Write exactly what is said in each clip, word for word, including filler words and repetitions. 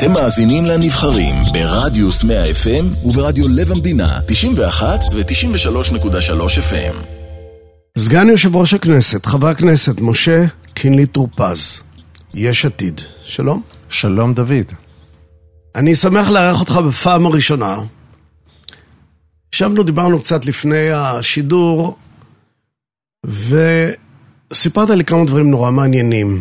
אתם מאזינים לנבחרים ברדיוס מאה אף אם וברדיו לב המדינה תשעים ואחת ו-תשעים ושלוש נקודה שלוש אף אם. סגן יושב ראש הכנסת, חבר הכנסת משה קינלי טור פז, יש עתיד. שלום. שלום דוד. אני שמח לארח אותך בפעם הראשונה. ישבנו, דיברנו קצת לפני השידור, וסיפרת לי כמה דברים נורא מעניינים.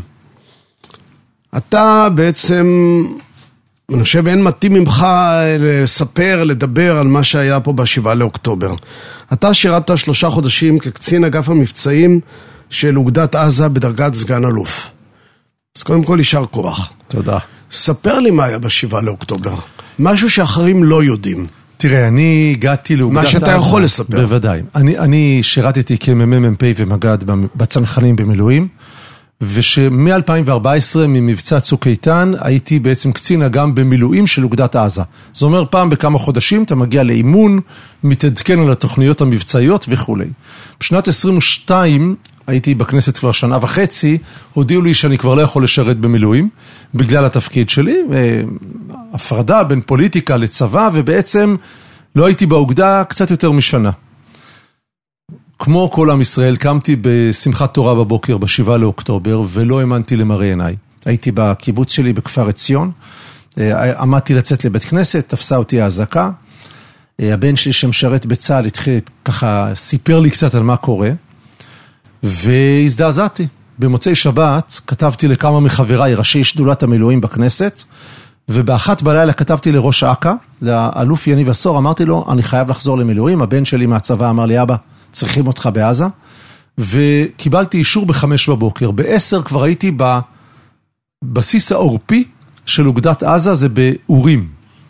אתה בעצם, אני חושב, אין מתאים ממך לספר, לדבר על מה שהיה פה בשבעה לאוקטובר. אתה שירת שלושה חודשים כקצין אגף המבצעים של אוגדת עזה בדרגת סגן אלוף. אז קודם כל יישר כוח. תודה. ספר לי מה היה בשבעה לאוקטובר. משהו שאחרים לא יודעים. תראה, אני הגעתי לאוגדת עזה. מה שאתה יכול לספר. בוודאי. אני, אני שירתתי כמ"מ מ"פ ומג"ד בצנחנים במילואים, ושמ-אלפיים וארבע עשרה ממבצע צוק איתן הייתי בעצם קצין אג"ם במילואים של אוגדת עזה. זאת אומרת, פעם בכמה חודשים אתה מגיע לאימון, מתעדכן על התוכניות המבצעיות וכו'. בשנת עשרים ושתיים הייתי בכנסת כבר שנה וחצי, הודיעו לי שאני כבר לא יכול לשרת במילואים, בגלל התפקיד שלי, הפרדה בין פוליטיקה לצבא, ובעצם לא הייתי באוגדה קצת יותר משנה. כמו כל עם ישראל, קמתי בשמחת תורה בבוקר, בשבעה לאוקטובר, ולא האמנתי למראה עיניי. הייתי בקיבוץ שלי בכפר עציון, עמדתי לצאת לבית כנסת, תפסה אותי האזעקה, הבן שלי שמשרת בצה"ל התחיל, ככה סיפר לי קצת על מה קורה, והזדעזעתי. במוצאי שבת כתבתי לכמה מחבריי, ראשי שדולת המילואים בכנסת, ובאחת בלילה כתבתי לראש אכ"א, לאלוף יניב עשור, אמרתי לו, אני חייב לחזור למילואים, הבן שלי מהצבא אמר לי, אבא, צריכים אותך בעזה, וקיבלתי אישור בחמש בבוקר. בעשר כבר הייתי בבסיס העורפי של אוגדת עזה, זה באורים.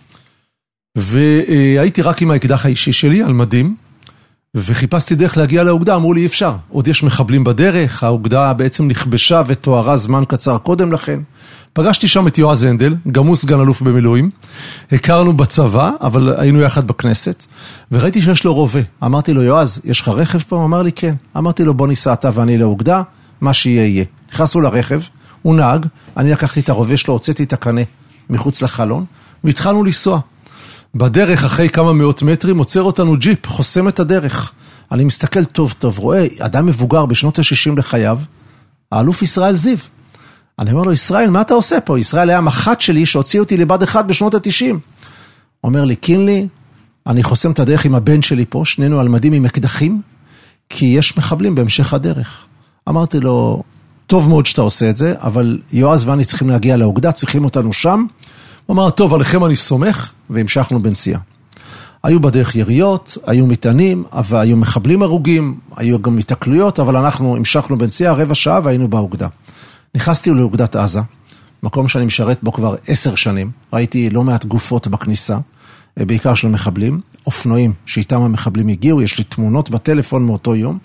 והייתי רק עם האקדח האישי שלי, על מדים, וחיפשתי דרך להגיע לאוגדה, אמרו לי אי אפשר, עוד יש מחבלים בדרך, האוגדה בעצם נכבשה ותוארה זמן קצר קודם לכן. פגשתי שם את יועז הנדל, גם הוא סגן אלוף במילואים, הכרנו בצבא, אבל היינו יחד בכנסת, וראיתי שיש לו רובה. אמרתי לו, יועז, יש לך רכב פה? הוא אמר לי, כן. אמרתי לו, בוא ניסע אתה ואני לאוגדה, מה שיהיה יהיה. נכנסנו לרכב, הוא נהג, אני לקחתי את הרובה שלו, הוצאתי את הקנה מחוץ לחלון, והתחלנו לנסוע. בדרך, אחרי כמה מאות מטרים, עוצר אותנו ג'יפ, חוסם את הדרך. אני מסתכל טוב טוב, רואה, אדם מבוגר בשנות ה-שישים לחייו, האלוף ישראל זיו. אני אומר לו, ישראל, מה אתה עושה פה? ישראל היה מח"ט שלי שהוציא אותי לבד אחד בשנות ה-תשעים. אומר לי, קינלי, אני חוסם את הדרך עם הבן שלי פה, שנינו על מדים עם אקדחים, כי יש מחבלים בהמשך הדרך. אמרתי לו, טוב מאוד שאתה עושה את זה, אבל יועז ואני צריכים להגיע לאוגדה, צריכים אותנו שם. הוא אמר, טוב, עליכם אני סומך, והמשכנו בנסיעה. היו בדרך יריות, היו מטענים, אבל היו מחבלים הרוגים, היו גם מתקלויות, אבל אנחנו המשכנו בנסיעה, רבע שעה והיינו באוגדה. נכנסתי לאוגדת עזה, מקום שאני משרת בו כבר עשר שנים, ראיתי לא מעט גופות בכניסה, בעיקר של מחבלים, אופנועים שאיתם המחבלים הגיעו, יש לי תמונות בטלפון מאותו יום,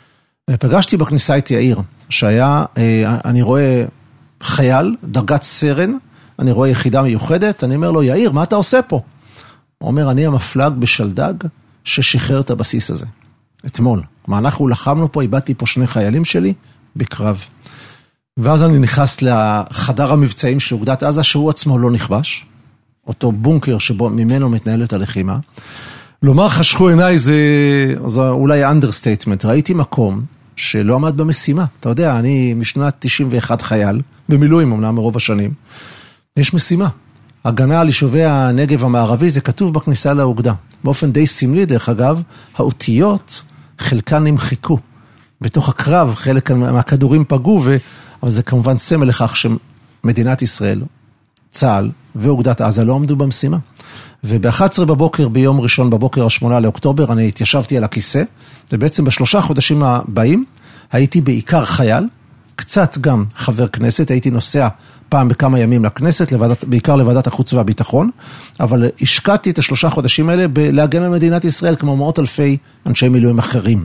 פגשתי בכניסה את יאיר, שהיה, אני רואה חייל, דרגת סרן, אני רואה יחידה מיוחדת, אני אומר לו, יאיר, מה אתה עושה פה? הוא אומר, אני המפלג בשלדג ששחרר את הבסיס הזה, אתמול. כלומר, אנחנו לחמנו פה, איבדתי פה שני חיילים שלי בקרב. ואז אני נכנס לחדר המבצעים של אוגדת עזה, שהוא עצמו לא נכבש, אותו בונקר שבו ממנו מתנהלת הלחימה. לומר חשכו עיניי זה, זה אולי אנדרסטייטמנט, ראיתי מקום שלא עמד במשימה. אתה יודע, אני משנת תשעים ואחת חייל, במילואים אמנם מרוב השנים, יש משימה. הגנה על יישובי הנגב המערבי, זה כתוב בכניסה לאוגדה. באופן די סמלי, דרך אגב, האותיות, חלקן נמחקו. בתוך הקרב, חלק מהכדורים פגעו, ו... אבל זה כמובן סמל לכך שמדינת ישראל, צה"ל ואוגדת עזה לא עמדו במשימה. וב-אחת עשרה בבוקר, ביום ראשון בבוקר השמונה לאוקטובר, אני התיישבתי על הכיסא, ובעצם בשלושה חודשים הבאים, הייתי בעיקר חייל, קצת גם חבר כנסת, הייתי נוסע פעם בכמה ימים לכנסת, לוועדת, בעיקר לוועדת החוץ והביטחון, אבל השקעתי את השלושה חודשים האלה להגן על מדינת ישראל, כמו מאות אלפי אנשי מילואים אחרים.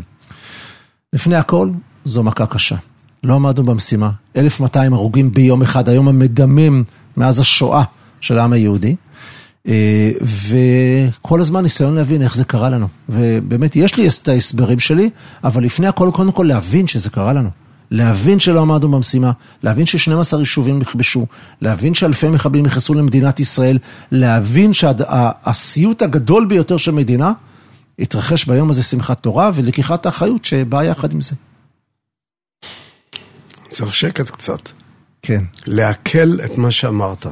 לפני הכל, זו מכה קשה. לא עמדנו במשימה. אלף ומאתיים הרוגים ביום אחד, היום המדמם מאז השואה של העם היהודי, וכל הזמן ניסיון להבין איך זה קרה לנו. ובאמת, יש לי את ההסברים שלי, אבל לפני הכל, קודם כל להבין שזה קרה לנו. להבין שלא עמדנו במשימה, להבין ש-שנים עשר יישובים נכבשו, להבין שאלפי מחבלים נכנסו למדינת ישראל, להבין שהסיוט הגדול ביותר של מדינה, התרחש ביום הזה שמחת תורה, ולקיחת האחריות שבאה יחד עם זה. צריך שקט קצת. כן. להקל את מה שאמרת.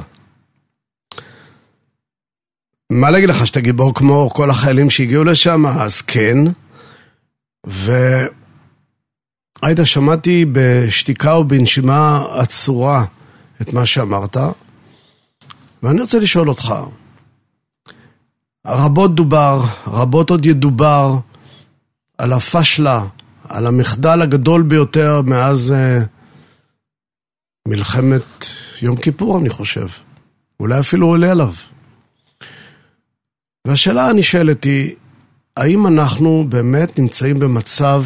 מה להגיד לך, שאתה גיבור כמו כל החיילים שהגיעו לשם? אז כן. והיית שמעתי בשתיקה ובנשימה עצורה את מה שאמרת. ואני רוצה לשאול אותך, רבות דובר, רבות עוד ידובר, על הפשלה, על המחדל הגדול ביותר מאז uh, מלחמת יום כיפור, אני חושב. אולי אפילו עולה עליו. והשאלה הנשאלת היא, האם אנחנו באמת נמצאים במצב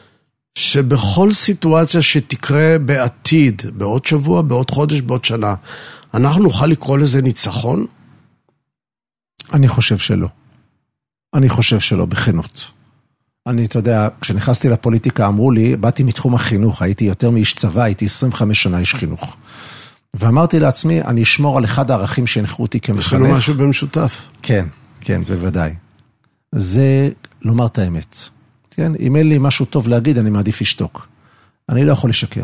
שבכל סיטואציה שתקרה בעתיד, בעוד שבוע, בעוד חודש, בעוד שנה, אנחנו נוכל לקרוא לזה ניצחון? אני חושב שלא. אני חושב שלא, בכנות. אני, אתה יודע, כשנכנסתי לפוליטיקה אמרו לי, באתי מתחום החינוך, הייתי יותר מאיש צבא, הייתי עשרים וחמש שנה איש חינוך. ואמרתי לעצמי, אני אשמור על אחד הערכים שהנחו אותי כמחנך. יש לנו משהו במשותף. כן, כן, בוודאי. זה לומר את האמת. כן, אם אין לי משהו טוב להגיד, אני מעדיף לשתוק. אני לא יכול לשקר.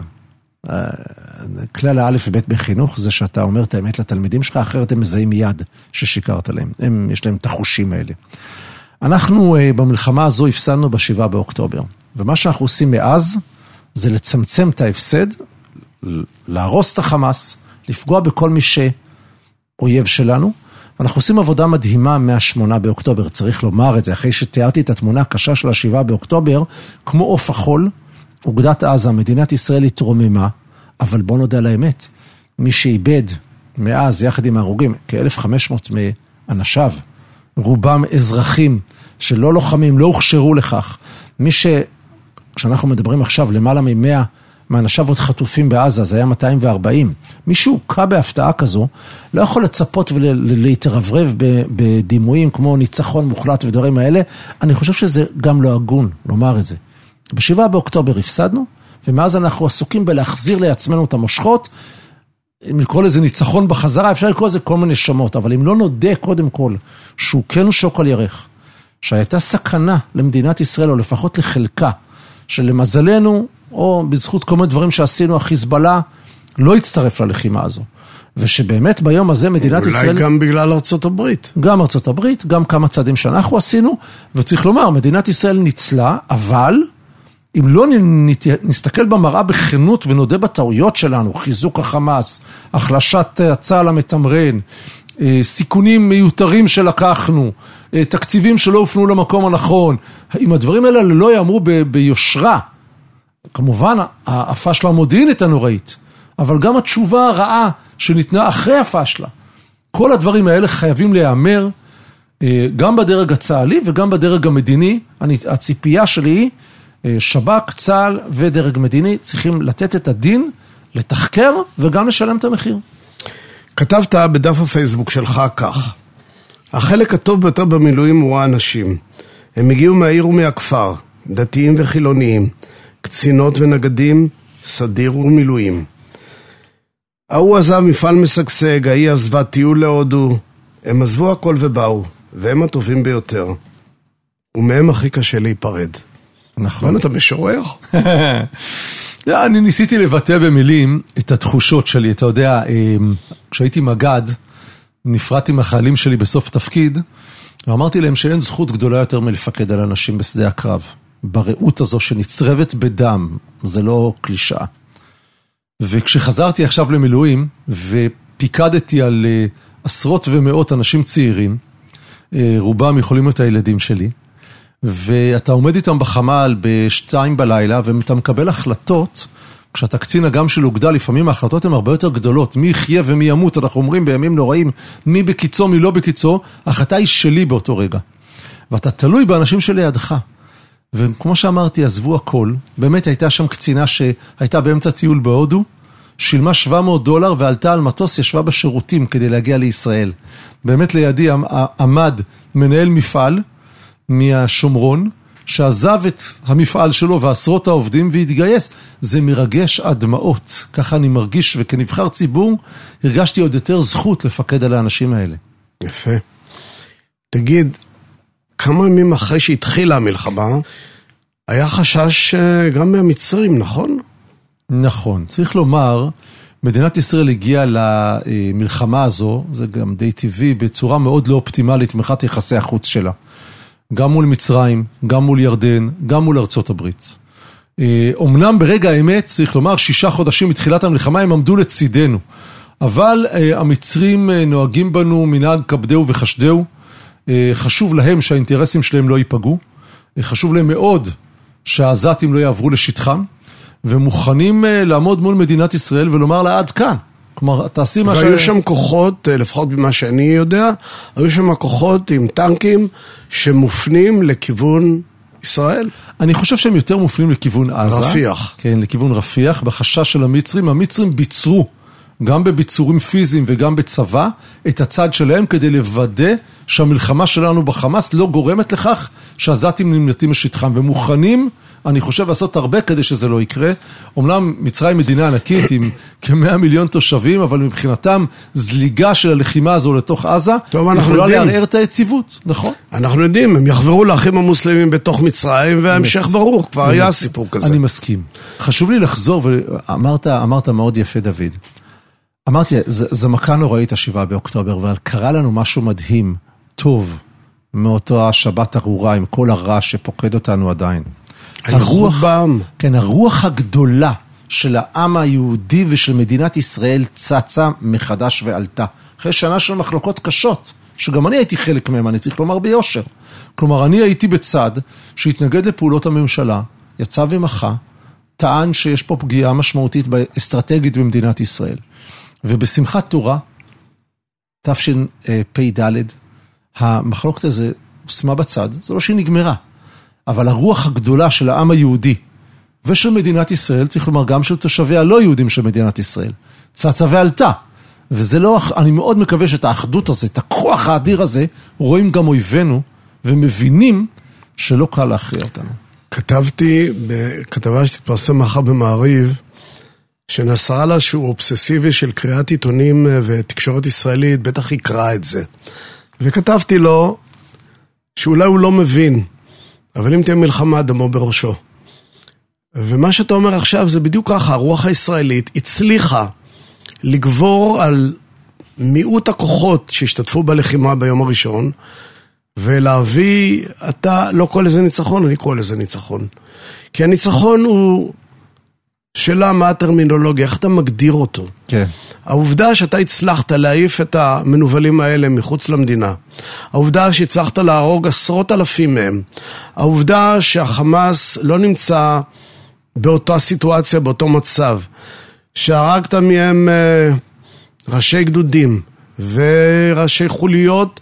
כלל האלף ובית בחינוך זה שאתה אומר את האמת לתלמידים שלך, אחרת הם מזהים מיד ששיקרת להם. הם, יש להם את החושים האלה. אנחנו במלחמה הזו הפסדנו בשבעה באוקטובר, ומה שאנחנו עושים מאז זה לצמצם את ההפסד, להרוס את החמאס, לפגוע בכל מי שאויב שלנו, ואנחנו עושים עבודה מדהימה מהשמונה באוקטובר, צריך לומר את זה, אחרי שתיארתי את התמונה הקשה של השבעה באוקטובר, כמו אוף החול, אוגדת עזה, מדינת ישראל התרוממה, אבל בוא נודע לאמת, מי שאיבד מאז יחד עם ההרוגים, כ-אלף וחמש מאות מאנשיו, רובם אזרחים שלא לוחמים, לא הוכשרו לכך. מי ש... כשאנחנו מדברים עכשיו למעלה ממאה מאנשיו עוד חטופים בעזה, זה היה מאתיים וארבעים. מי שהוקע בהפתעה כזו, לא יכול לצפות ולהתרברב בדימויים כמו ניצחון מוחלט ודברים האלה. אני חושב שזה גם לא הגון לומר את זה. בשבעה באוקטובר הפסדנו, ומאז אנחנו עסוקים בלהחזיר לעצמנו את המושכות, אם לקרוא לזה ניצחון בחזרה, אפשר לקרוא לזה כל מיני שמות, אבל אם לא נודה קודם כל, שהוא כן שוק על ירך, שהייתה סכנה למדינת ישראל, או לפחות לחלקה, שלמזלנו, או בזכות כל מיני דברים שעשינו, החיזבאללה לא הצטרף ללחימה הזו. ושבאמת ביום הזה מדינת אולי ישראל... אולי גם בגלל ארצות הברית. גם ארצות הברית, גם כמה צעדים שאנחנו עשינו, וצריך לומר, מדינת ישראל ניצלה, אבל... אם לא נסתכל במראה בכנות ונודה בטעויות שלנו, חיזוק החמאס, החלשת הצה"ל המתמרן, סיכונים מיותרים שלקחנו, תקציבים שלא הופנו למקום הנכון, אם הדברים האלה לא יאמרו ב- ביושרה, כמובן הפשלה המודיעינית הנוראית, אבל גם התשובה הרעה שניתנה אחרי הפשלה, כל הדברים האלה חייבים להיאמר, גם בדרג הצה"לי וגם בדרג המדיני. הציפייה שלי היא, שב"כ, צה"ל ודרג מדיני צריכים לתת את הדין, לתחקר וגם לשלם את המחיר. כתבת בדף הפייסבוק שלך כך: החלק הטוב ביותר במילואים הוא האנשים. הם הגיעו מהעיר ומהכפר, דתיים וחילוניים, קצינות ונגדים, סדיר ומילואים. ההוא עזב מפעל משגשג, ההיא עזבה טיול להודו, הם עזבו הכל ובאו, והם הטובים ביותר. ומהם הכי קשה להיפרד. נכון. אתה משורר? אני ניסיתי לבטא במילים את התחושות שלי. אתה יודע, כשהייתי מגד, נפרדתי מהחיילים שלי בסוף תפקיד, ואמרתי להם שאין זכות גדולה יותר מלפקד על אנשים בשדה הקרב. בראות הזו שנצרבת בדם, זה לא קלישאה. וכשחזרתי עכשיו למילואים, ופיקדתי על עשרות ומאות אנשים צעירים, רובם יכולים את הילדים שלי, ואתה עומד איתם בחמ"ל בשתיים בלילה, ואתה מקבל החלטות, כשאתה קצין אגם של אוגדה, לפעמים ההחלטות הן הרבה יותר גדולות, מי יחיה ומי ימות, אנחנו אומרים בימים נוראים, מי בקיצו, מי לא בקיצו, ההחלטה היא שלי באותו רגע. ואתה תלוי באנשים שלידך. וכמו שאמרתי, עזבו הכל, באמת הייתה שם קצינה שהייתה באמצע טיול בהודו, שילמה שבע מאות דולר ועלתה על מטוס, ישבה בשירותים כדי להגיע לישראל. באמת לידי עמד מנהל מפעל, מהשומרון, שעזב את המפעל שלו ועשרות העובדים והתגייס. זה מרגש עד דמעות. ככה אני מרגיש, וכנבחר ציבור הרגשתי עוד יותר זכות לפקד על האנשים האלה. יפה. תגיד, כמה ימים אחרי שהתחילה המלחמה, היה חשש גם מהמצרים, נכון? נכון. צריך לומר, מדינת ישראל הגיעה למלחמה הזו, זה גם די טבעי, בצורה מאוד לא אופטימלית, מבחינת יחסי החוץ שלה. גם מול מצרים, גם מול ירדן, גם מול ארצות הברית. אומנם ברגע האמת, צריך לומר, שישה חודשים מתחילת המלחמה, הם עמדו לצידנו. אבל המצרים נוהגים בנו מנהג כבדהו וחשדהו. חשוב להם שהאינטרסים שלהם לא ייפגעו. חשוב להם מאוד שהעזתים לא יעברו לשטחם. ומוכנים לעמוד מול מדינת ישראל ולומר לה עד כאן. כלומר, תעשי מה ש... והיו שם כוחות, לפחות במה שאני יודע, היו שם כוחות עם טנקים שמופנים לכיוון ישראל. אני חושב שהם יותר מופנים לכיוון עזה. רפיח. כן, לכיוון רפיח, בחשש של המצרים. המצרים ביצרו, גם בביצורים פיזיים וגם בצבא, את הצד שלהם כדי לוודא שהמלחמה שלנו בחמאס לא גורמת לכך שהעזתים נמלטים משטחם, ומוכנים, אני חושב, לעשות הרבה כדי שזה לא יקרה. אומנם מצרים מדינה ענקית עם כמאה מיליון תושבים, אבל מבחינתם זליגה של הלחימה הזו לתוך עזה, יכולה לערער את היציבות, נכון? אנחנו יודעים, הם יחברו לאחים המוסלמים בתוך מצרים, וההמשך ברור, כבר היה סיפור כזה. אני מסכים. חשוב לי לחזור, ואמרת, אמרת מאוד יפה דוד. אמרתי, זה מכה נוראית השבעה באוקטובר, אבל קרה לנו משהו מדהים, טוב, מאותו השבת ארורה, עם כל הרע שפוקד אותנו עדיין. הרוח, כן, הרוח הגדולה של העם היהודי ושל מדינת ישראל צצה מחדש ועלתה. אחרי שנה של מחלוקות קשות, שגם אני הייתי חלק מהם, אני צריך לומר ביושר. כלומר, אני הייתי בצד שהתנגד לפעולות הממשלה, יצא ומחה, טען שיש פה פגיעה משמעותית אסטרטגית במדינת ישראל. ובשמחת תורה, תשפ"ד, המחלוקת הזה הושמה בצד, זה לא שהיא נגמרה. אבל הרוח הגדולה של העם היהודי ושל מדינת ישראל, צריך לומר גם של תושבי הלא יהודים של מדינת ישראל, צצה ועלתה. וזה לא, אני מאוד מקווה שאת האחדות הזה, את הכוח האדיר הזה, רואים גם אויבינו ומבינים שלא קל להכריע אותנו. כתבתי בכתבה שתתפרסם מחר במעריב, שנסראללה שהוא אובססיבי של קריאת עיתונים ותקשורת ישראלית, בטח יקרא את זה. וכתבתי לו שאולי הוא לא מבין, אבל אם תהיה מלחמה דמו בראשו. ומה שאתה אומר עכשיו זה בדיוק ככה, הרוח הישראלית הצליחה לגבור על מיעוט הכוחות שהשתתפו בלחימה ביום הראשון, ולהביא, אתה לא קורא לזה ניצחון, אני קורא לזה ניצחון. כי הניצחון הוא שאלה מה הטרמינולוגיה, איך אתה מגדיר אותו. כן. העובדה שאתה הצלחת להעיף את המנובלים האלה מחוץ למדינה, העובדה שהצלחת להרוג עשרות אלפים מהם, העובדה שהחמאס לא נמצא באותה סיטואציה, באותו מצב, שהרגת מהם ראשי גדודים וראשי חוליות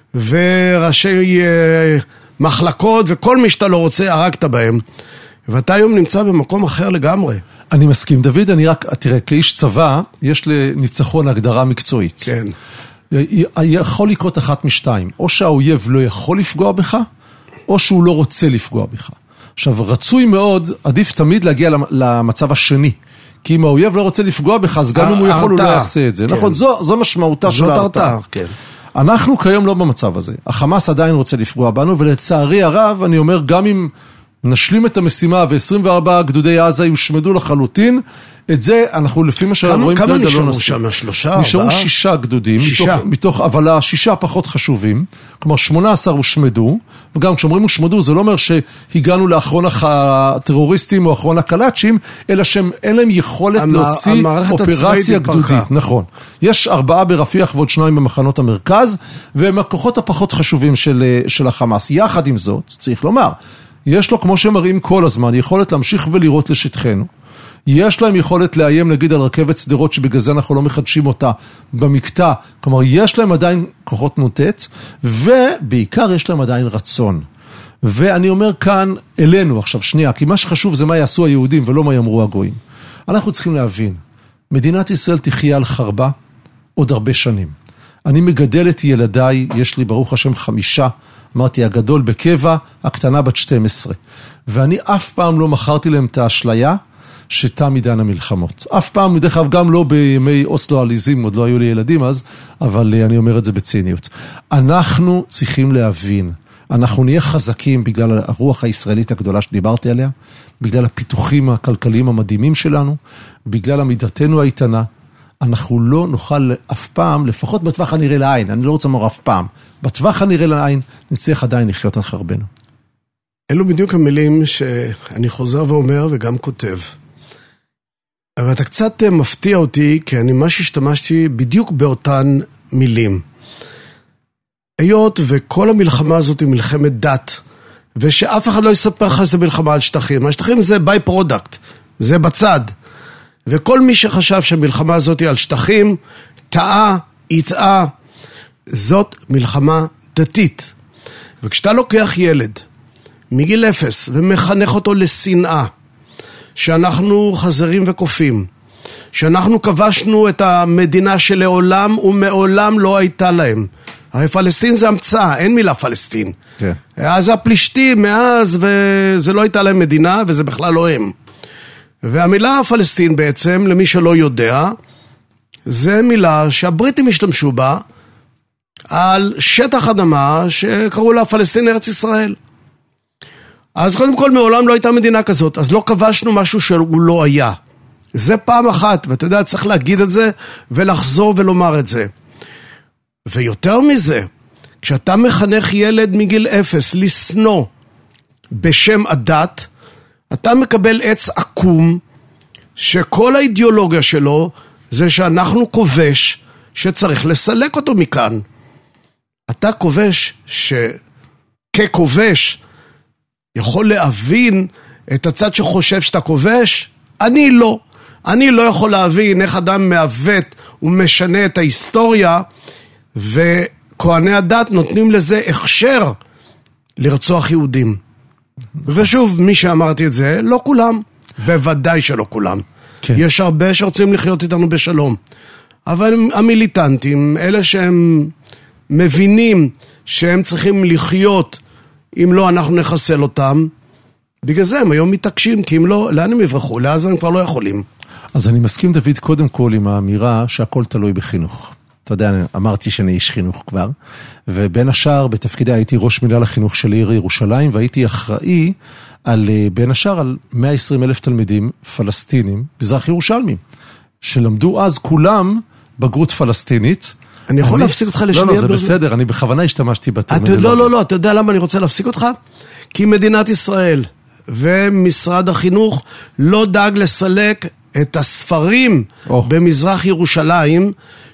וראשי מחלקות וכל מי שאתה לא רוצה, הרגת בהם. ואתה היום נמצא במקום אחר לגמרי. אני מסכים, דוד, אני רק, תראה, כאיש צבא, יש לניצחון הגדרה מקצועית. כן. יכול לקרות אחת משתיים, או שהאויב לא יכול לפגוע בך, או שהוא לא רוצה לפגוע בך. עכשיו, רצוי מאוד, עדיף תמיד להגיע למצב השני, כי אם האויב לא רוצה לפגוע בך, אז גם אם הוא יכול, הוא לא יעשה את זה. נכון, זו משמעותה של ההרתעה. כן. אנחנו כיום לא במצב הזה. החמאס עדיין רוצה לפגוע בנו, ולצערי הרב, אני אומר, גם אם נשלים את המשימה ו-עשרים וארבעה גדודי עזה יושמדו לחלוטין, את זה אנחנו לפי מה שרואים כמה נשארו שם? שלושה? נשארו שישה גדודים, שישה. מתוך, מתוך, אבל השישה פחות חשובים, כלומר שמונה עשר הושמדו, וגם כשאומרים הושמדו זה לא אומר שהגענו לאחרון הטרוריסטים או אחרון הקלאצ'ים, אלא שהם אין להם יכולת המ, להוציא אופרציה גדודית, נכון. יש ארבעה ברפיח ועוד שניים במחנות המרכז, והם הכוחות הפחות חשובים של, של החמאס. יחד עם זאת, צריך לומר, יש לו, כמו שמראים כל הזמן, יכולת להמשיך ולירות לשטחנו. יש להם יכולת לאיים, נגיד, על רכבת סדרות, שבגלל זה אנחנו לא מחדשים אותה במקטע. כלומר, יש להם עדיין כוחות נוטט, ובעיקר יש להם עדיין רצון. ואני אומר כאן אלינו עכשיו, שנייה, כי מה שחשוב זה מה יעשו היהודים ולא מה יאמרו הגויים. אנחנו צריכים להבין, מדינת ישראל תחיה על חרבה עוד הרבה שנים. אני מגדל את ילדיי, יש לי ברוך השם חמישה, אמרתי, הגדול בקבע, הקטנה בת שתים עשרה. ואני אף פעם לא מכרתי להם את האשליה שתם עידן המלחמות. אף פעם, דרך אגב, גם לא בימי אוסלו עליזים, עוד לא היו לי ילדים אז, אבל אני אומר את זה בציניות. אנחנו צריכים להבין, אנחנו נהיה חזקים בגלל הרוח הישראלית הגדולה שדיברתי עליה, בגלל הפיתוחים הכלכליים המדהימים שלנו, בגלל עמידתנו האיתנה, אנחנו לא נוכל אף פעם, לפחות בטווח הנראה לעין, אני לא רוצה לומר אף פעם, בטווח הנראה לעין נצליח עדיין לחיות על חרבנו. אלו בדיוק המילים שאני חוזר ואומר וגם כותב. אבל אתה קצת מפתיע אותי, כי אני ממש השתמשתי בדיוק באותן מילים. היות וכל המלחמה הזאת היא מלחמת דת, ושאף אחד לא יספר לך שזה מלחמה על שטחים. השטחים זה ביי פרודקט, זה בצד. וכל מי שחשב שהמלחמה הזאת היא על שטחים, טעה, יטעה. זאת מלחמה דתית. וכשאתה לוקח ילד מגיל אפס ומחנך אותו לשנאה, שאנחנו חזרים וקופים, שאנחנו כבשנו את המדינה שלעולם ומעולם לא הייתה להם. הרי פלסטין זה המצאה, אין מילה פלסטין. כן. אז הפלישתים מאז, וזה לא הייתה להם מדינה, וזה בכלל לא הם. והמילה פלסטין בעצם, למי שלא יודע, זה מילה שהבריטים השתמשו בה, על שטח אדמה שקראו לה פלסטין ארץ ישראל. אז קודם כל מעולם לא הייתה מדינה כזאת, אז לא כבשנו משהו שהוא לא היה. זה פעם אחת, ואתה יודע, צריך להגיד את זה, ולחזור ולומר את זה. ויותר מזה, כשאתה מחנך ילד מגיל אפס לסנוע בשם הדת, אתה מקבל עץ עקום, שכל האידיאולוגיה שלו זה שאנחנו כובש שצריך לסלק אותו מכאן. אתה כובש שככובש יכול להבין את הצד שחושב שאתה כובש? אני לא. אני לא יכול להבין איך אדם מעוות ומשנה את ההיסטוריה, וכהני הדת נותנים לזה הכשר לרצוח יהודים. ושוב, מי שאמרתי את זה, לא כולם. בוודאי שלא כולם. כן. יש הרבה שרוצים לחיות איתנו בשלום. אבל המיליטנטים, אלה שהם מבינים שהם צריכים לחיות, אם לא אנחנו נחסל אותם, בגלל זה הם היום מתעקשים, כי אם לא, לאן הם יברחו? לעזה הם כבר לא יכולים. אז אני מסכים, דוד, קודם כל עם האמירה שהכל תלוי בחינוך. אתה יודע, אמרתי שאני איש חינוך כבר, ובין השאר בתפקידי הייתי ראש מנהל החינוך של עיר ירושלים, והייתי אחראי על, בין השאר, על מאה ועשרים אלף תלמידים פלסטינים, מזרח ירושלמים, שלמדו אז כולם בגרות פלסטינית. אני יכול להפסיק אותך לשנייה? לא, לא, זה בסדר, אני בכוונה השתמשתי בטרמינולוגיה. לא, לא, לא, אתה יודע למה אני רוצה להפסיק אותך? כי מדינת ישראל ומשרד החינוך לא דאג לסלק את הספרים במזרח ירושלים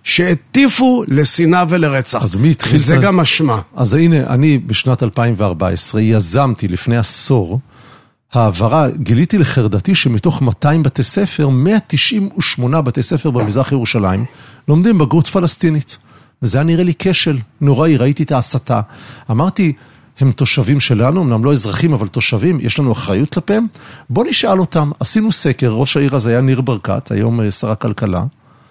שהטיפו לשנאה ולרצח. אז מי התחיל? וזה גם משמע. אז הנה, אני בשנת אלפיים וארבע עשרה יזמתי לפני עשור העברה, גיליתי לחרדתי שמתוך מאתיים בתי ספר, מאה תשעים ושמונה בתי ספר במזרח ירושלים לומדים בגרות פלסטינית. וזה היה נראה לי כשל נוראי, ראיתי את ההסתה. אמרתי, הם תושבים שלנו, אמנם לא אזרחים, אבל תושבים, יש לנו אחריות כלפיהם. בוא נשאל אותם, עשינו סקר, ראש העיר הזה היה ניר ברקת, היום שר הכלכלה,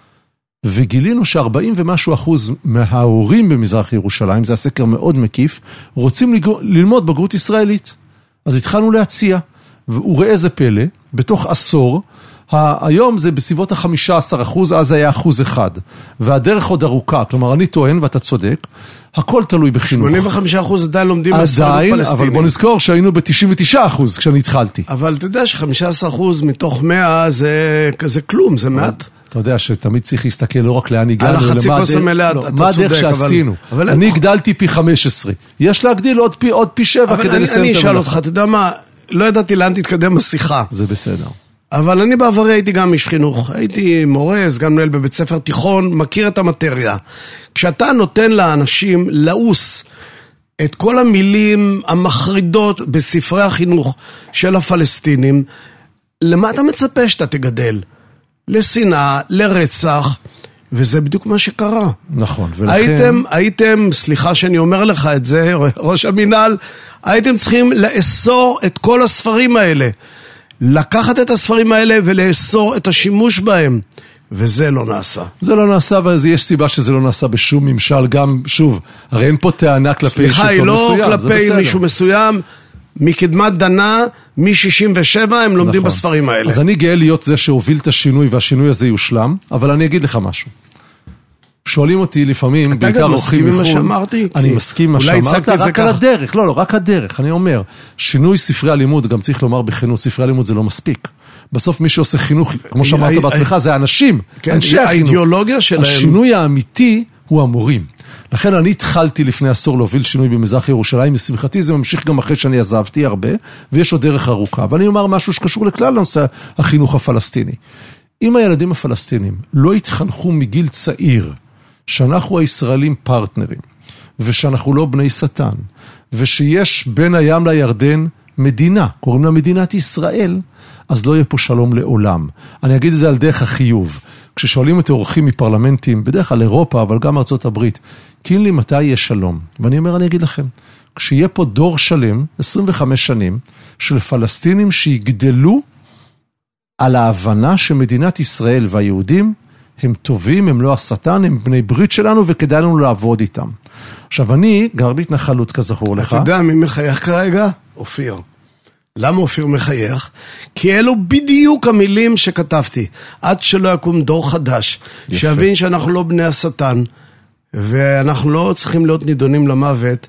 וגילינו ש-ארבעים ומשהו אחוז מההורים במזרח ירושלים, זה הסקר מאוד מקיף, רוצים ללמוד בגרות ישראלית. אז התחלנו להציע, וראה איזה פלא, בתוך עשור, היום זה בסביבות ה-חמישה עשר אחוז, אז היה אחוז אחד, והדרך עוד ארוכה, כלומר אני טוען ואתה צודק, הכל תלוי בחינוך. שמונים וחמישה אחוז עדיין לומדים בספרים פלסטינים. עדיין, אבל בוא נזכור שהיינו ב-תשעים ותשעה אחוז כשאני התחלתי. אבל אתה יודע ש-חמישה עשר אחוז מתוך מאה זה כזה כלום, זה מעט. אתה יודע שתמיד צריך להסתכל לא רק לאן הגענו, על החצי כוס המלאה, אתה צודק. מה הדרך שעשינו? אני הגדלתי פי חמש עשרה. יש להגדיל עוד פי שבע כדי לסיים את המלאכה. אני אשאל אותך, אתה יודע מה, לא ידעתי לאן תתקדם בשיחה. זה בסדר. אבל אני בעברי הייתי גם איש חינוך, הייתי מורה, סגן מנהל בבית ספר תיכון, מכיר את המטריה. כשאתה נותן לאנשים לעוס את כל המילים המחרידות בספרי החינוך של הפלסטינים, למה אתה מצפה שאתה תגדל? לשנאה, לרצח, וזה בדיוק מה שקרה. נכון, ולכן... הייתם, הייתם, סליחה שאני אומר לך את זה, ראש המינהל, הייתם צריכים לאסור את כל הספרים האלה. לקחת את הספרים האלה ולאסור את השימוש בהם. וזה לא נעשה. זה לא נעשה, אבל יש סיבה שזה לא נעשה בשום ממשל, גם, שוב, הרי אין פה טענה כלפי שלטון מסוים. סליחה, היא לא כלפי מישהו מסוים, מקדמת דנה, מ-שישים ושבע, הם לומדים נכון. בספרים האלה. אז אני גאה להיות זה שהוביל את השינוי, והשינוי הזה יושלם, אבל אני אגיד לך משהו. שואלים אותי לפעמים, אתה גם מסכים עם מה שאמרתי? אני מסכים עם מה שאמרת, רק על הדרך, לא, לא, רק הדרך, אני אומר, שינוי ספרי הלימוד, גם צריך לומר בכנות, ספרי הלימוד זה לא מספיק. בסוף מי שעושה חינוך, כמו שאמרת בעצמך, זה האנשים, אנשי החינוך. האידיאולוגיה שלהם. השינוי האמיתי הוא המורים. לכן אני התחלתי לפני עשור להוביל שינוי במזרח ירושלים, לשמחתי זה ממשיך גם אחרי שאני עזבתי הרבה, ויש עוד דרך ארוכה. ואני אומר משהו שקשור לכלל לנושא החינוך הפלסטיני. אם הילדים הפלסטינים לא התחנכו מגיל צעיר, שאנחנו הישראלים פרטנרים, ושאנחנו לא בני שטן, ושיש בין הים לירדן מדינה, קוראים לה מדינת ישראל, אז לא יהיה פה שלום לעולם. אני אגיד את זה על דרך החיוב. כששואלים את האורחים מפרלמנטים, בדרך כלל אירופה, אבל גם ארצות הברית, קינלי, מתי יהיה שלום? ואני אומר, אני אגיד לכם, כשיהיה פה דור שלם, עשרים וחמש שנים, של פלסטינים שיגדלו על ההבנה שמדינת ישראל והיהודים הם טובים, הם לא השטן, הם בני ברית שלנו, וכדאי לנו לעבוד איתם. עכשיו, אני גר בהתנחלות כזכור לך. אתה יודע מי מחייך כרגע? אופיר. למה אופיר מחייך? כי אלו בדיוק המילים שכתבתי. עד שלא יקום דור חדש, יפה. שיבין שאנחנו לא בני השטן, ואנחנו לא צריכים להיות נידונים למוות,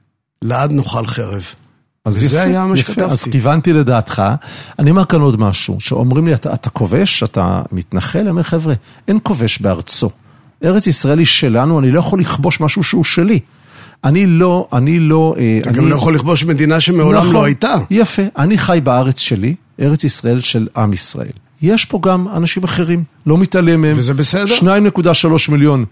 לעד נאכל חרב. אז וזה יפה, היה מה יפה. שכתבתי. אז כיוונתי לדעתך. אני אומר כאן עוד משהו, שאומרים לי, אתה, אתה כובש, אתה מתנחל, אני אומר, חבר'ה, אין כובש בארצו. ארץ ישראל היא שלנו, אני לא יכול לכבוש משהו שהוא שלי. אני לא, אני לא... אתה אני... גם לא יכול לכבוש מדינה שמעולם נכון, לא הייתה. יפה, אני חי בארץ שלי, ארץ ישראל של עם ישראל. יש פה גם אנשים אחרים, לא מתעלם מהם. וזה בסדר? שניים נקודה שלוש מיליון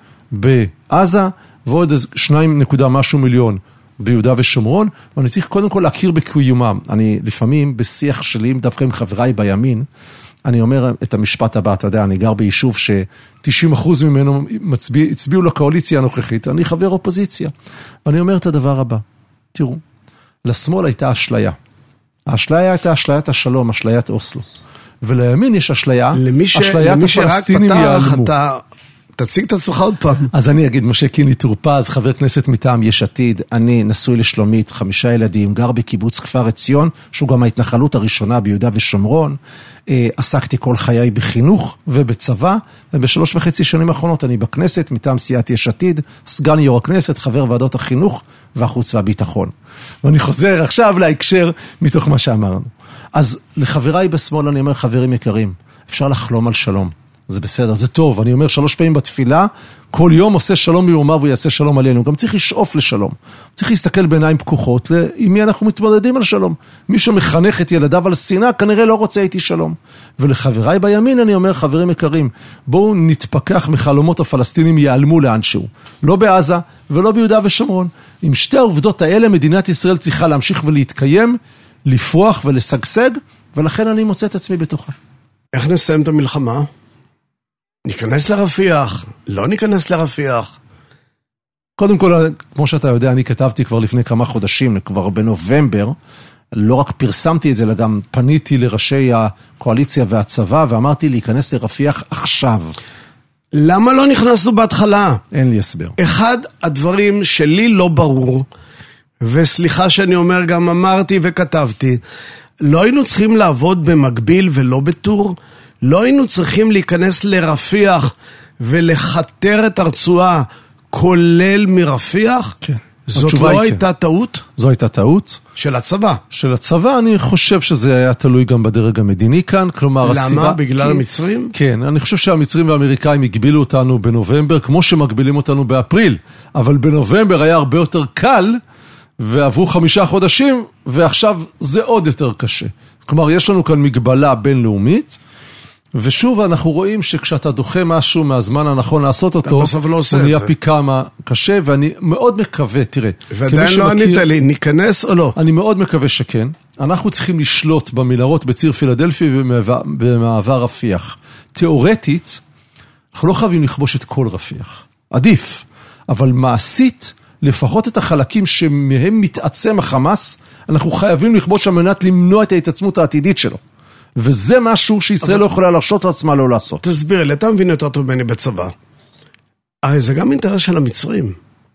בעזה, ועוד שניים נקודה משהו מיליון ביהודה ושומרון, ואני צריך קודם כל להכיר בקיומם. אני לפעמים בשיח שלי, דווקא עם חבריי בימין, אני אומר את המשפט הבא, אתה יודע, אני גר ביישוב ש-תשעים אחוז ממנו מצביע, הצביעו לקואליציה הנוכחית, אני חבר אופוזיציה. ואני אומר את הדבר הבא, תראו, לשמאל הייתה אשליה. האשליה הייתה אשליית השלום, אשליית אוסלו. ולימין יש אשליה, ש... אשליית הפלסטינים ייעלמו. אתה... תציג את עצמך עוד פעם. אז אני אגיד, משה קינלי טורפז, חבר כנסת מטעם יש עתיד, אני נשוי לשלומית, חמישה ילדים, גר בקיבוץ כפר עציון, שהוא גם ההתנחלות הראשונה ביהודה ושומרון, עסקתי כל חיי בחינוך ובצבא, ובשלוש וחצי שנים האחרונות אני בכנסת, מטעם סיעת יש עתיד, סגן יו"ר הכנסת, חבר ועדות החינוך והחוץ והביטחון. ואני חוזר עכשיו להקשר מתוך מה שאמרנו. אז לחבריי בשמאל אני אומר, חברים יקרים, אפשר לחלום על שלום. זה בסדר, זה טוב, אני אומר שלוש פעמים בתפילה, כל יום עושה שלום ביומה והוא יעשה שלום עלינו, גם צריך לשאוף לשלום, צריך להסתכל בעיניים פקוחות, עם מי אנחנו מתמודדים על שלום, מי שמחנך את ילדיו על שנאה, כנראה לא רוצה איתי שלום, ולחבריי בימין אני אומר, חברים יקרים, בואו נתפכח מחלומות הפלסטינים ייעלמו לאנשהו, לא בעזה ולא ביהודה ושומרון, עם שתי העובדות האלה מדינת ישראל צריכה להמשיך ולהתקיים, לפרוח ולשגשג, ולכן אני מוצא את עצמי בתוכה. איך נסיים את המלחמה? ניכנס לרפיח, לא ניכנס לרפיח. קודם כל, כמו שאתה יודע, אני כתבתי כבר לפני כמה חודשים, כבר בנובמבר, לא רק פרסמתי את זה, אלא גם פניתי לראשי הקואליציה והצבא, ואמרתי להיכנס לרפיח עכשיו. למה לא נכנסנו בהתחלה? אין לי הסבר. אחד הדברים שלי לא ברור, וסליחה שאני אומר, גם אמרתי וכתבתי, לא היינו צריכים לעבוד במקביל ולא בטור, לא היינו צריכים להיכנס לרפיח ולחתר את הרצועה כולל מרפיח? כן. זאת לא הייתה טעות? זו הייתה טעות. של הצבא. של הצבא, אני חושב שזה היה תלוי גם בדרג המדיני כאן, כלומר למה? הסיבה... בגלל כי... המצרים? כן, אני חושב שהמצרים והאמריקאים הגבילו אותנו בנובמבר, כמו שמגבילים אותנו באפריל, אבל בנובמבר היה הרבה יותר קל, ועברו חמישה חודשים, ועכשיו זה עוד יותר קשה. כלומר, יש לנו כאן מגבלה בינלאומית, ושוב אנחנו רואים שכשאתה דוחה משהו מהזמן הנכון לעשות אותו, לא הוא נהיה פי כמה קשה, ואני מאוד מקווה, תראה. ועדיין לא ענית לי, ניכנס או לא? אני מאוד מקווה שכן. אנחנו צריכים לשלוט במנהרות בציר פילדלפי ובמעבר רפיח. תיאורטית, אנחנו לא חייבים לכבוש את כל רפיח. עדיף. אבל מעשית, לפחות את החלקים שמהם מתעצם החמאס, אנחנו חייבים לכבוש על מנת למנוע את ההתעצמות העתידית שלו. וזה משהו שישראל אבל... לא יכולה להרשות עצמה לא לעשות. תסביר לי, אתה מבין יותר טוב ממני בצבא. הרי זה גם אינטרס של המצרים.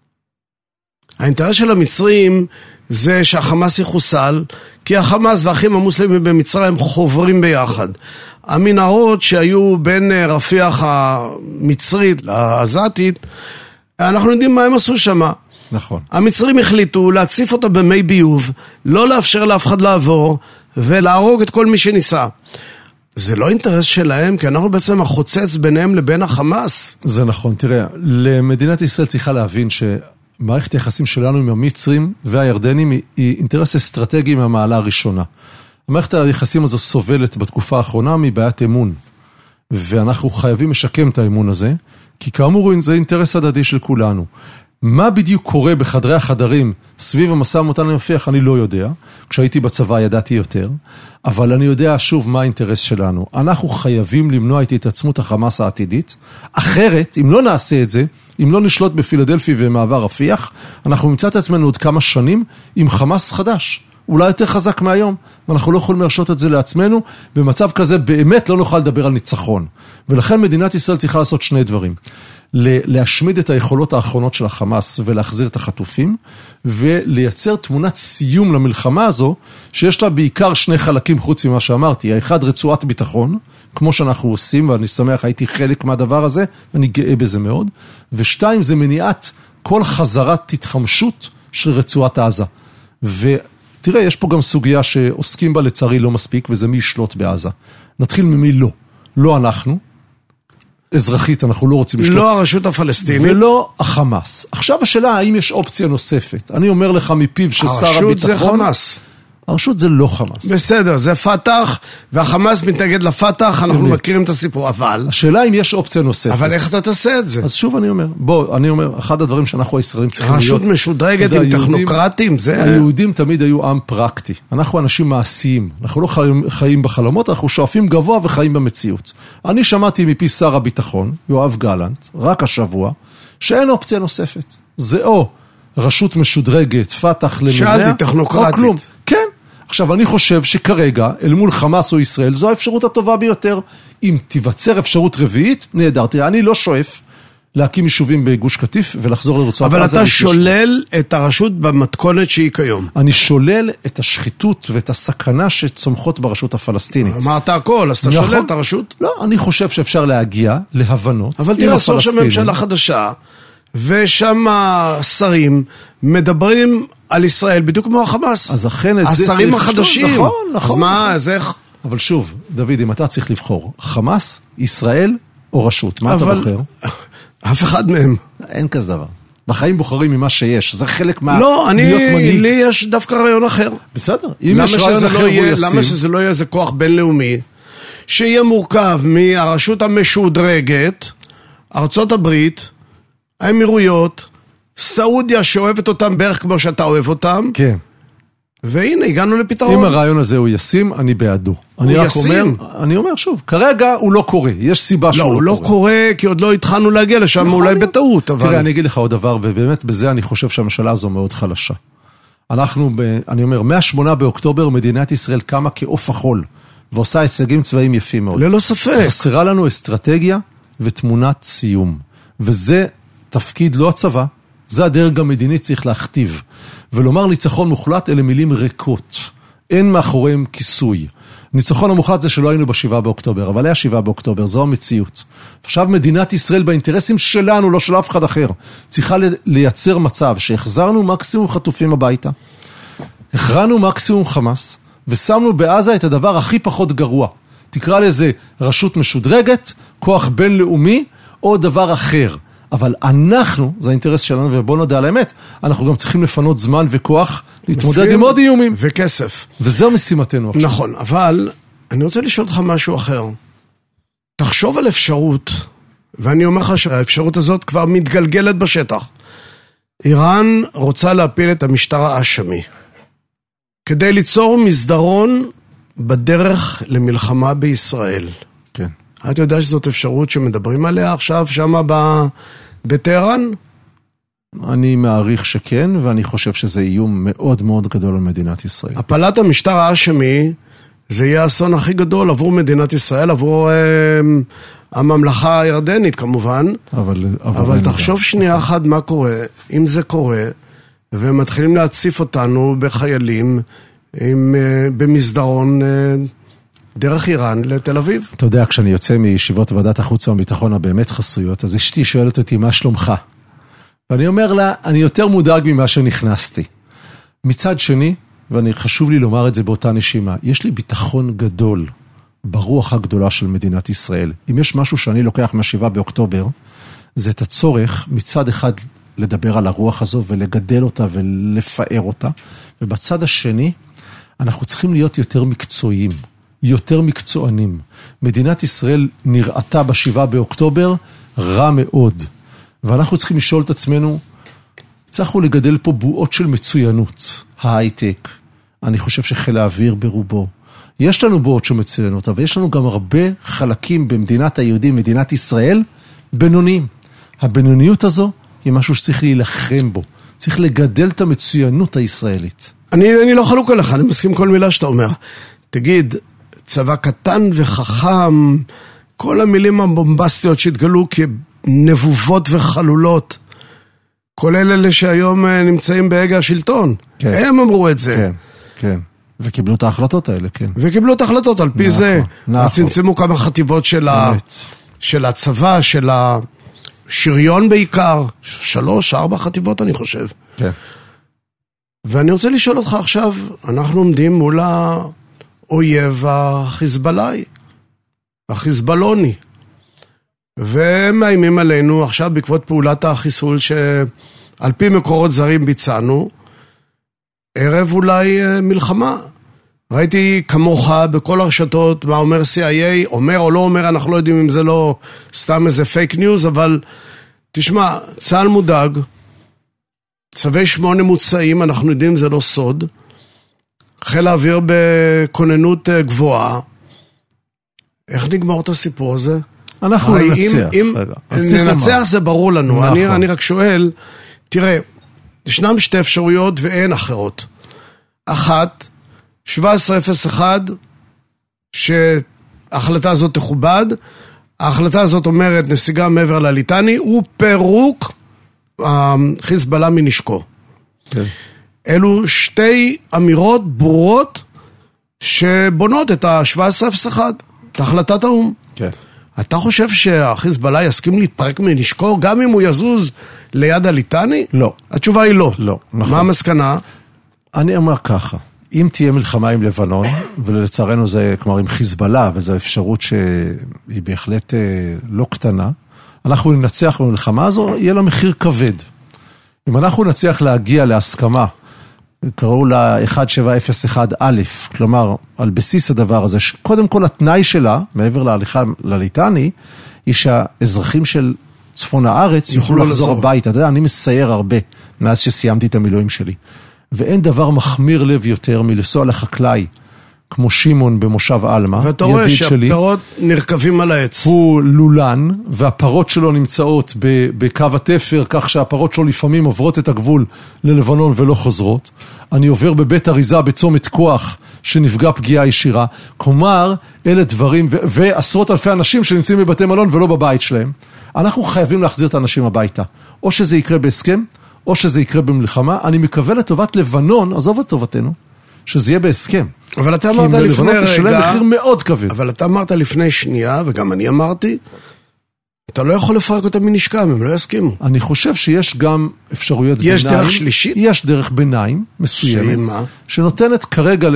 האינטרס של המצרים זה שהחמאס יחוסל, כי החמאס והאחים המוסלמים במצרים חוברים ביחד. המנהרות שהיו בין רפיח המצרית לעזתית, אנחנו יודעים מה הם עשו שם. נכון. המצרים החליטו להציף אותה במי ביוב, לא לאפשר לאף אחד לעבור, ולהרוג את כל מי שניסה. זה לא אינטרס שלהם, כי אנחנו בעצם החוצץ ביניהם לבין החמאס. זה נכון, תראה, למדינת ישראל צריכה להבין שמערכת היחסים שלנו עם המצרים והירדנים היא אינטרס אסטרטגי מהמעלה הראשונה. המערכת היחסים הזו סובלת בתקופה האחרונה מבעיית אמון, ואנחנו חייבים לשקם את האמון הזה, כי כאמור זה אינטרס הדדי של כולנו. מה בדיוק קורה בחדרי החדרים סביב המשא ומתן המפיח, אני לא יודע. כשהייתי בצבא ידעתי יותר, אבל אני יודע שוב מה האינטרס שלנו. אנחנו חייבים למנוע את התעצמות החמאס העתידית, אחרת, אם לא נעשה את זה, אם לא נשלוט בפילדלפי ומעבר רפיח, אנחנו נמצא את עצמנו עוד כמה שנים עם חמאס חדש. אולי יותר חזק מהיום, ואנחנו לא יכולים להרשות את זה לעצמנו, במצב כזה באמת לא נוכל לדבר על ניצחון. ולכן מדינת ישראל צריכה לעשות שני דברים. להשמיד את היכולות האחרונות של החמאס ולהחזיר את החטופים, ולייצר תמונת סיום למלחמה הזו, שיש לה בעיקר שני חלקים חוץ ממה שאמרתי. האחד רצועת ביטחון, כמו שאנחנו עושים, ואני שמח, הייתי חלק מהדבר הזה, ואני גאה בזה מאוד. ושתיים, זה מניעת כל חזרת התחמשות של רצועת עזה. ותראה, יש פה גם סוגיה שעוסקים בה לצערי לא מספיק, וזה מי ישלוט בעזה. נתחיל ממי לא. לא אנחנו. אזרחית, אנחנו לא רוצים לשלוט. לא הרשות הפלסטינית. ולא החמאס. עכשיו השאלה, האם יש אופציה נוספת? אני אומר לך מפיו של שר הביטחון. הרשות זה חמאס. הרשות זה לא חמאס. בסדר, זה פתח, והחמאס מתנגד לפתח, אנחנו מכירים את הסיפור, אבל... השאלה אם יש אופציה נוספת. אבל איך אתה תעשה את זה? אז שוב אני אומר, בוא, אני אומר, אחד הדברים שאנחנו הישראלים צריכים להיות... רשות משודרגת עם טכנוקרטים, זה... היהודים תמיד היו עם פרקטי. אנחנו אנשים מעשיים. אנחנו לא חיים, חיים בחלומות, אנחנו שואפים גבוה וחיים במציאות. אני שמעתי מפי שר הביטחון, יואב גלנט, רק השבוע, שאין אופציה נוספת. זה או רשות משודרגת, פתח למלאה, שאלתי, טכנוקרטית. כן. עכשיו, אני חושב שכרגע, אל מול חמאס או ישראל, זו האפשרות הטובה ביותר. אם תיווצר אפשרות רביעית, נהדר. תראה, אני לא שואף להקים יישובים בגוש קטיף ולחזור לרצועת עזה. אבל אתה שולל את הרשות במתכונת שהיא כיום. אני שולל את השחיתות ואת הסכנה שצומחות ברשות הפלסטינית. אמרת הכל, אז אתה נכון? שולל את הרשות? לא, אני חושב שאפשר להגיע להבנות. אבל תראה, סוף של ממשלה חדשה, ושם השרים מדברים על ישראל בדיוק כמו החמאס. אז אכן את זה צריך... השרים החדשים. נכון, נכון. אז מה, אז איך? אבל שוב, דוד, אם אתה צריך לבחור, חמאס, ישראל או רשות, מה אתה בוחר? אף אחד מהם. אין כזה דבר. בחיים בוחרים ממה שיש, זה חלק מה... לא, אני, לי יש דווקא רעיון אחר. בסדר, אם יש רעיון אחר הוא ישים. למה שזה לא יהיה איזה כוח בינלאומי, שיהיה מורכב מהרשות המשודרגת, ארצות הברית, האמירויות, סעודיה שאוהבת אותם בערך כמו שאתה אוהב אותם. כן. והנה, הגענו לפתרון. אם הרעיון הזה הוא ישים, אני בעדו. הוא ישים? אני אומר שוב, כרגע הוא לא קורה, יש סיבה שהוא לא קורה. לא, הוא לא קורה, כי עוד לא התחלנו להגיע לשם, אולי בטעות. תראה, אני אגיד לך עוד דבר, ובאמת בזה אני חושב שהממשלה הזו מאוד חלשה. אנחנו, אני אומר, מהשמונה באוקטובר, מדינת ישראל קמה כאוף החול, ועושה הישגים צבאיים יפים מאוד. ללא ספק. חסרה לנו אסטרטגיה ותמונת סיום. וזה תפקיד לא הצבא, זה הדרג המדיני צריך להכתיב. ולומר ניצחון מוחלט אלה מילים ריקות. אין מאחוריהם כיסוי. ניצחון המוחלט זה שלא היינו בשבעה באוקטובר, אבל היה שבעה באוקטובר, זו המציאות. עכשיו מדינת ישראל באינטרסים שלנו, לא של אף אחד אחר, צריכה לייצר מצב שהחזרנו מקסימום חטופים הביתה, הכרענו מקסימום חמאס, ושמנו בעזה את הדבר הכי פחות גרוע. תקרא לזה רשות משודרגת, כוח בינלאומי, או דבר אחר. אבל אנחנו, זה האינטרס שלנו, ובוא נדע על האמת, אנחנו גם צריכים לפנות זמן וכוח, להתמודד עם עוד איומים. וכסף. וזו משימתנו עכשיו. נכון, אבל אני רוצה לשאול אותך משהו אחר. תחשוב על אפשרות, ואני אומר לך שהאפשרות הזאת כבר מתגלגלת בשטח. איראן רוצה להפיל את המשטר האשמי, כדי ליצור מסדרון בדרך למלחמה בישראל. כן. אתה יודע שזאת אפשרות שמדברים עליה עכשיו שמה בטהרן? אני מעריך שכן, ואני חושב שזה איום מאוד מאוד גדול על מדינת ישראל. הפלת המשטר האשמי זה יהיה האסון הכי גדול עבור מדינת ישראל, עבור אה, הממלכה הירדנית כמובן. אבל, אבל, אבל תחשוב שנייה אחת מה קורה, אם זה קורה, ומתחילים להציף אותנו בחיילים, עם, אה, במסדרון אה, דרך איראן לתל אביב. אתה יודע, כשאני יוצא מישיבות ועדת החוץ והביטחון הבאמת חסויות, אז אשתי שואלת אותי מה שלומך? ואני אומר לה, אני יותר מודאג ממה שנכנסתי. מצד שני, ואני חשוב לי לומר את זה באותה נשימה, יש לי ביטחון גדול ברוח הגדולה של מדינת ישראל. אם יש משהו שאני לוקח מהשבעה באוקטובר, זה את הצורך מצד אחד לדבר על הרוח הזו ולגדל אותה ולפאר אותה, ובצד השני, אנחנו צריכים להיות יותר מקצועיים, יותר מקצוענים. מדינת ישראל נראתה בשבעה באוקטובר רע מאוד, ואנחנו צריכים לשאול את עצמנו, צריכו לגדל פה בועות של מצוינות, ההייטק, אני חושב שחיל האוויר ברובו, יש לנו בועות של מצוינות, אבל יש לנו גם הרבה חלקים במדינת היהודים, מדינת ישראל, בינוניים. הבינוניות הזו היא משהו שצריך להילחם בו, צריך לגדל את המצוינות הישראלית. אני, אני לא חלוק עליך, אני מסכים כל מילה שאתה אומר. תגיד, צבא קטן וחכם, כל המילים הבומבסטיות שהתגלו כנבובות וחלולות, כולל אלה שהיום נמצאים בהגה השלטון. כן. הם אמרו את זה. כן, כן. וקיבלו את ההחלטות האלה, כן. וקיבלו את ההחלטות, על פי נכון, זה. נכון. צמצמו כמה חטיבות של, ה... של הצבא, של השריון בעיקר. שלוש, ארבע חטיבות אני חושב. כן. ואני רוצה לשאול אותך עכשיו, אנחנו עומדים מול האויב החיזבאללי, החיזבאלוני. והם מאיימים עלינו עכשיו בעקבות פעולת החיסול שעל פי מקורות זרים ביצענו, ערב אולי מלחמה. ראיתי כמוך בכל הרשתות מה אומר סי איי איי, אומר או לא אומר, אנחנו לא יודעים אם זה לא סתם איזה פייק ניוז, אבל תשמע, צה"ל מודאג, צווי שמונה מוצאים, אנחנו יודעים זה לא סוד, חיל האוויר בכוננות גבוהה, איך נגמר את הסיפור הזה? אנחנו ננצח. אם ננצח זה ברור לנו, אני, אני רק שואל, תראה, ישנם שתי אפשרויות ואין אחרות. אחת, שבע עשרה אפס אחת, שההחלטה הזאת תכובד, ההחלטה הזאת אומרת נסיגה מעבר לליטני, ופירוק חיזבאללה מנשקו. כן. אלו שתי אמירות ברורות, שבונות את ה-שבע עשרה אפס אחת, את החלטת האום. כן. אתה חושב שהחיזבאללה יסכים להתפרק מנשקו, גם אם הוא יזוז ליד הליטני? לא. התשובה היא לא. לא, נכון. מה המסקנה? אני אומר ככה, אם תהיה מלחמה עם לבנון, ולצערנו זה, כלומר עם חיזבאללה, וזו אפשרות שהיא בהחלט לא קטנה, אנחנו ננצח במלחמה הזו, יהיה לה מחיר כבד. אם אנחנו נצליח להגיע להסכמה, קראו לה אחת שבע אפס אחת א', כלומר, על בסיס הדבר הזה, קודם כל התנאי שלה, מעבר להליכה לליטני, היא שהאזרחים של צפון הארץ יוכלו לחזור הביתה. אתה יודע, אני מסייר הרבה מאז שסיימתי את המילואים שלי. ואין דבר מחמיר לב יותר מלנסוע לחקלאי, כמו שימון במושב אלמה, ואתה רואה שהפרות נרכבים על העץ. הוא לולן, והפרות שלו נמצאות בקו התפר, כך שהפרות שלו לפעמים עוברות את הגבול ללבנון ולא חוזרות. אני עובר בבית אריזה בצומת כוח, שנפגע פגיעה ישירה. כלומר, אלה דברים, ו- ועשרות אלפי אנשים שנמצאים בבתי מלון ולא בבית שלהם. אנחנו חייבים להחזיר את האנשים הביתה. או שזה יקרה בהסכם, או שזה יקרה במלחמה. אני מקווה לטובת לבנון, עזוב את טובתנו, שזה יהיה בהסכם. אבל אתה אמרת לפני רגע, תשלם מחיר מאוד כבד. אבל אתה אמרת לפני שנייה, וגם אני אמרתי, אתה לא יכול לפרק אותם מנשקם, הם לא יסכימו. אני חושב שיש גם אפשרויות יש ביניים. יש דרך שלישית? יש דרך ביניים מסוימת, שמה? שנותנת כרגע,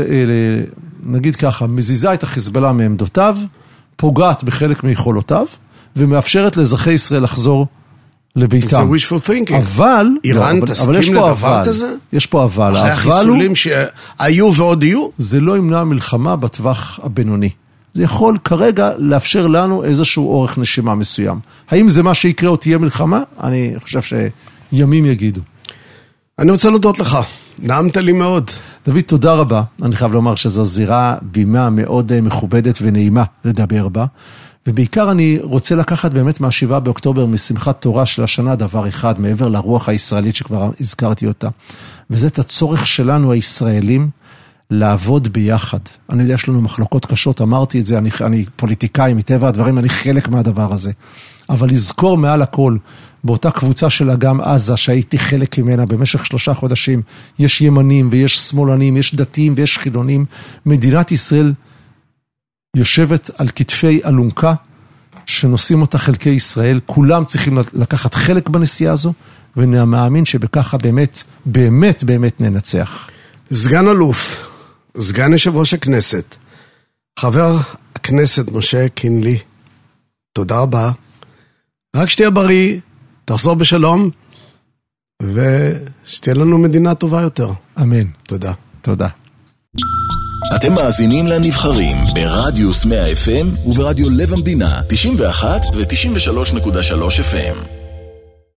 נגיד ככה, מזיזה את החיזבאללה מעמדותיו, פוגעת בחלק מיכולותיו, ומאפשרת לאזרחי ישראל לחזור לביתם. זה wishful thinking. אבל, איראן לא, תסכים אבל לדבר אבל, כזה? יש פה אבל. אחרי החיסולים שהיו ועוד יהיו? זה לא ימנע מלחמה בטווח הבינוני. זה יכול כרגע לאפשר לנו איזשהו אורך נשימה מסוים. האם זה מה שיקרה או תהיה מלחמה? אני חושב שימים יגידו. אני רוצה להודות לך. נעמת לי מאוד. דוד, תודה רבה. אני חייב לומר שזו זירה בימה מאוד מכובדת ונעימה לדבר בה. ובעיקר אני רוצה לקחת באמת מהשבעה באוקטובר, משמחת תורה של השנה, דבר אחד, מעבר לרוח הישראלית שכבר הזכרתי אותה. וזה את הצורך שלנו הישראלים, לעבוד ביחד. אני יודע, יש לנו מחלוקות קשות, אמרתי את זה, אני, אני פוליטיקאי, מטבע הדברים, אני חלק מהדבר הזה. אבל לזכור מעל הכל, באותה קבוצה של אגם עזה, שהייתי חלק ממנה במשך שלושה חודשים, יש ימנים ויש שמאלנים, יש דתיים ויש חילונים. מדינת ישראל יושבת על כתפי אלונקה, שנושאים אותה חלקי ישראל, כולם צריכים לקחת חלק בנסיעה הזו, ואני מאמין שבככה באמת, באמת, באמת ננצח. סגן אלוף, סגן יושב ראש הכנסת, חבר הכנסת משה קינלי, תודה רבה. רק שתהיה בריא, תחזור בשלום, ושתהיה לנו מדינה טובה יותר. אמן. תודה. תודה. אתם מאזינים לנבחרים ברדיוס מאה אף אם וברדיו לב המדינה תשעים ואחת ו-תשעים ושלוש נקודה שלוש אף אם.